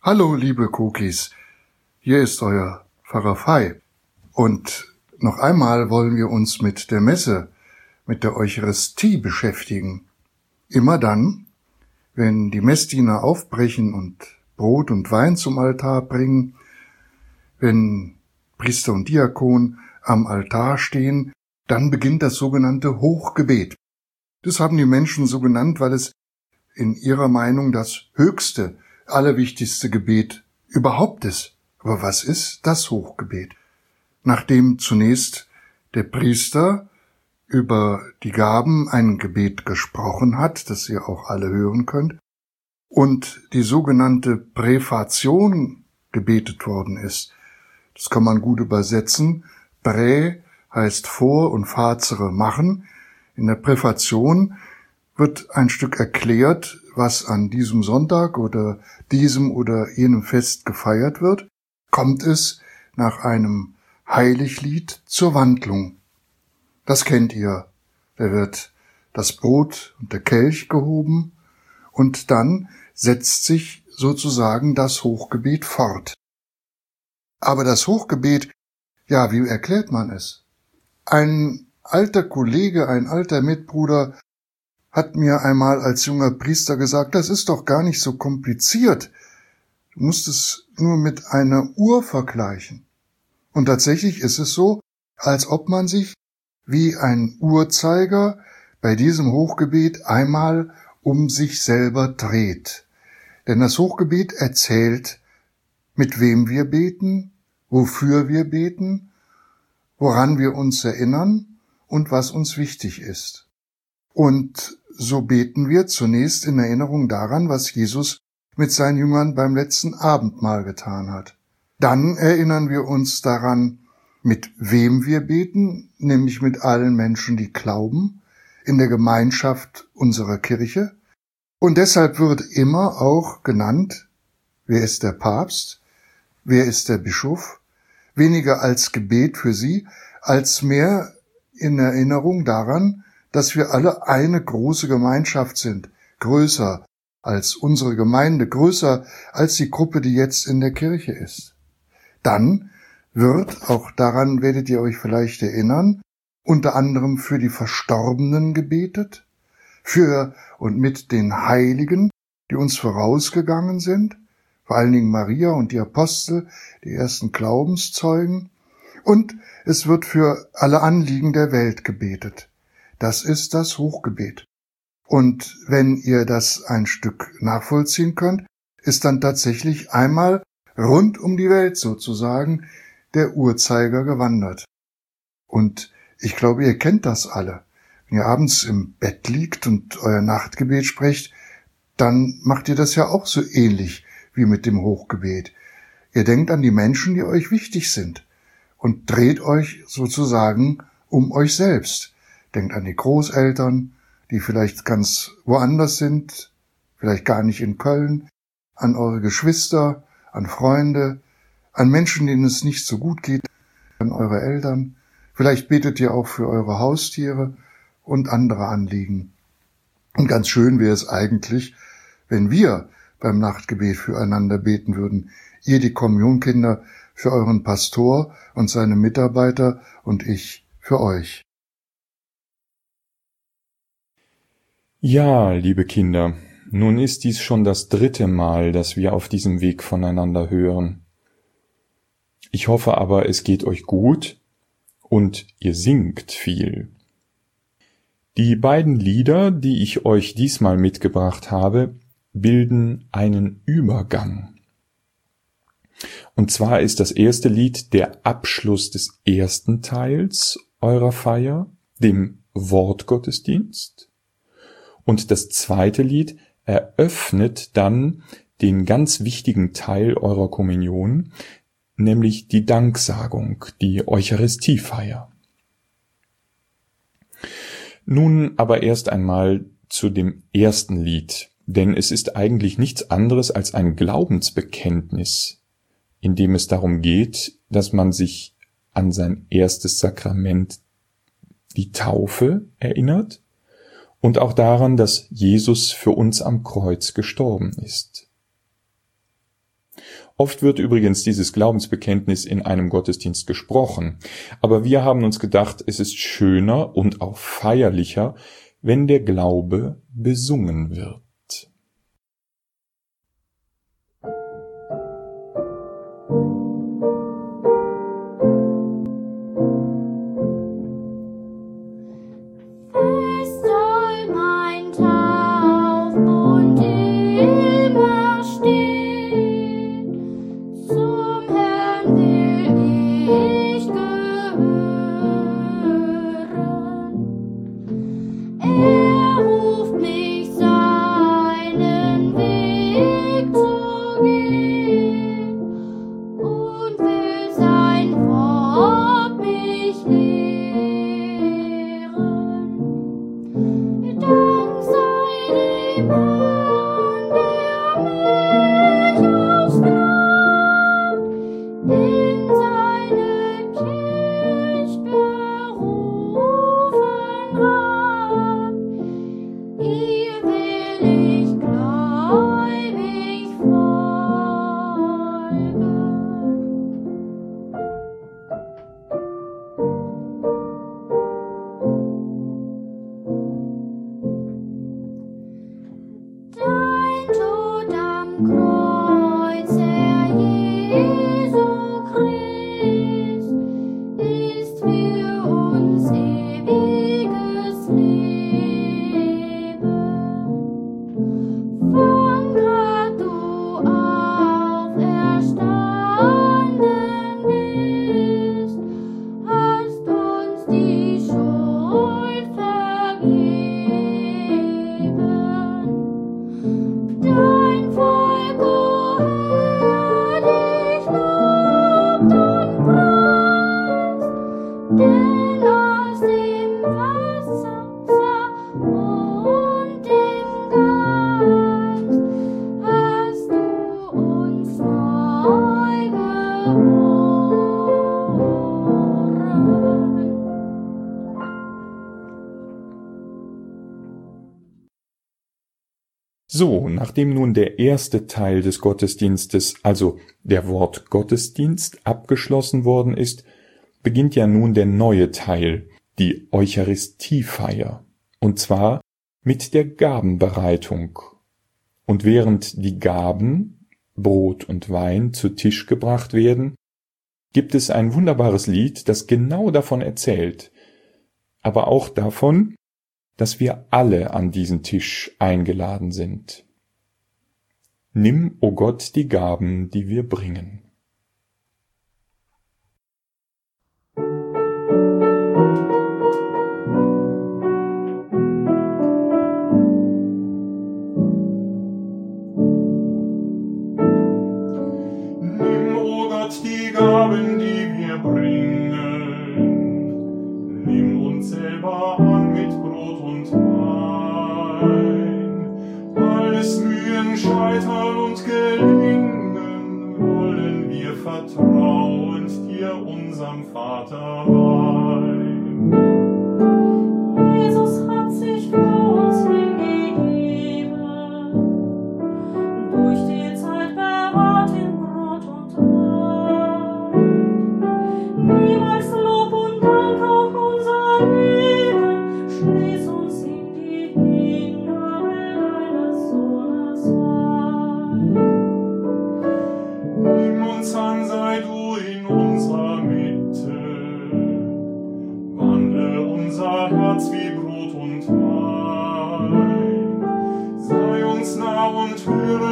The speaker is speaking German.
Hallo, liebe Cookies, hier ist euer Pfarrer Fei. Und noch einmal wollen wir uns mit der Messe, mit der Eucharistie beschäftigen. Immer dann, wenn die Messdiener aufbrechen und Brot und Wein zum Altar bringen, wenn Priester und Diakon am Altar stehen, dann beginnt das sogenannte Hochgebet. Das haben die Menschen so genannt, weil es in ihrer Meinung das höchste, allerwichtigste Gebet überhaupt ist. Aber was ist das Hochgebet? Nachdem zunächst der Priester über die Gaben ein Gebet gesprochen hat, das ihr auch alle hören könnt, und die sogenannte Präfation gebetet worden ist. Das kann man gut übersetzen. Prä heißt vor und facere machen. In der Präfation wird ein Stück erklärt, was an diesem Sonntag oder diesem oder jenem Fest gefeiert wird. Kommt es nach einem Heiliglied zur Wandlung. Das kennt ihr. Da wird das Brot und der Kelch gehoben und dann setzt sich sozusagen das Hochgebet fort. Aber das Hochgebet, ja, wie erklärt man es? Ein alter Kollege, ein alter Mitbruder hat mir einmal als junger Priester gesagt, das ist doch gar nicht so kompliziert. Du musst es nur mit einer Uhr vergleichen. Und tatsächlich ist es so, als ob man sich wie ein Uhrzeiger bei diesem Hochgebet einmal um sich selber dreht. Denn das Hochgebet erzählt, mit wem wir beten, wofür wir beten, woran wir uns erinnern und was uns wichtig ist. Und so beten wir zunächst in Erinnerung daran, was Jesus mit seinen Jüngern beim letzten Abendmahl getan hat. Dann erinnern wir uns daran, mit wem wir beten, nämlich mit allen Menschen, die glauben, in der Gemeinschaft unserer Kirche. Und deshalb wird immer auch genannt, wer ist der Papst, wer ist der Bischof, weniger als Gebet für sie, als mehr in Erinnerung daran, dass wir alle eine große Gemeinschaft sind, größer als unsere Gemeinde, größer als die Gruppe, die jetzt in der Kirche ist. Dann wird, auch daran werdet ihr euch vielleicht erinnern, unter anderem für die Verstorbenen gebetet, für und mit den Heiligen, die uns vorausgegangen sind, vor allen Dingen Maria und die Apostel, die ersten Glaubenszeugen, und es wird für alle Anliegen der Welt gebetet. Das ist das Hochgebet. Und wenn ihr das ein Stück nachvollziehen könnt, ist dann tatsächlich einmal rund um die Welt sozusagen der Uhrzeiger gewandert. Und ich glaube, ihr kennt das alle. Wenn ihr abends im Bett liegt und euer Nachtgebet sprecht, dann macht ihr das ja auch so ähnlich wie mit dem Hochgebet. Ihr denkt an die Menschen, die euch wichtig sind und dreht euch sozusagen um euch selbst. Denkt an die Großeltern, die vielleicht ganz woanders sind, vielleicht gar nicht in Köln, an eure Geschwister, an Freunde, an Menschen, denen es nicht so gut geht, an eure Eltern. Vielleicht betet ihr auch für eure Haustiere und andere Anliegen. Und ganz schön wäre es eigentlich, wenn wir beim Nachtgebet füreinander beten würden. Ihr, die Kommunionkinder, für euren Pastor und seine Mitarbeiter und ich für euch. Ja, liebe Kinder, nun ist dies schon das 3. Mal, dass wir auf diesem Weg voneinander hören. Ich hoffe aber, es geht euch gut und ihr singt viel. Die beiden Lieder, die ich euch diesmal mitgebracht habe, bilden einen Übergang. Und zwar ist das erste Lied der Abschluss des ersten Teils eurer Feier, dem Wortgottesdienst. Und das zweite Lied eröffnet dann den ganz wichtigen Teil eurer Kommunion, nämlich die Danksagung, die Eucharistiefeier. Nun aber erst einmal zu dem ersten Lied, denn es ist eigentlich nichts anderes als ein Glaubensbekenntnis, in dem es darum geht, dass man sich an sein erstes Sakrament, die Taufe, erinnert und auch daran, dass Jesus für uns am Kreuz gestorben ist. Oft wird übrigens dieses Glaubensbekenntnis in einem Gottesdienst gesprochen, aber wir haben uns gedacht, es ist schöner und auch feierlicher, wenn der Glaube besungen wird. So, nachdem nun der erste Teil des Gottesdienstes, also der Wortgottesdienst, abgeschlossen worden ist, beginnt ja nun der neue Teil, die Eucharistiefeier, und zwar mit der Gabenbereitung. Und während die Gaben, Brot und Wein, zu Tisch gebracht werden, gibt es ein wunderbares Lied, das genau davon erzählt, aber auch davon, dass wir alle an diesen Tisch eingeladen sind. Nimm, o Gott, die Gaben, die wir bringen. Nimm, o Gott, die Gaben, die wir bringen. Nimm uns selber an mit Brot und Wein. Alles Mühen, Scheitern und Gelingen wollen wir vertrauend dir, unserem Vater, weihen. Jesus hat sich für uns hingegeben, durch die Zeit bewahrt in Brot und Wein. Niemals Lob und Dank auch unser Leben, schließ uns in die Hingabe deines Sohnes ein. Nimm uns an, sei du in unserer Mitte. Wandle unser Herz wie Brot und Wein. Sei uns nah und höre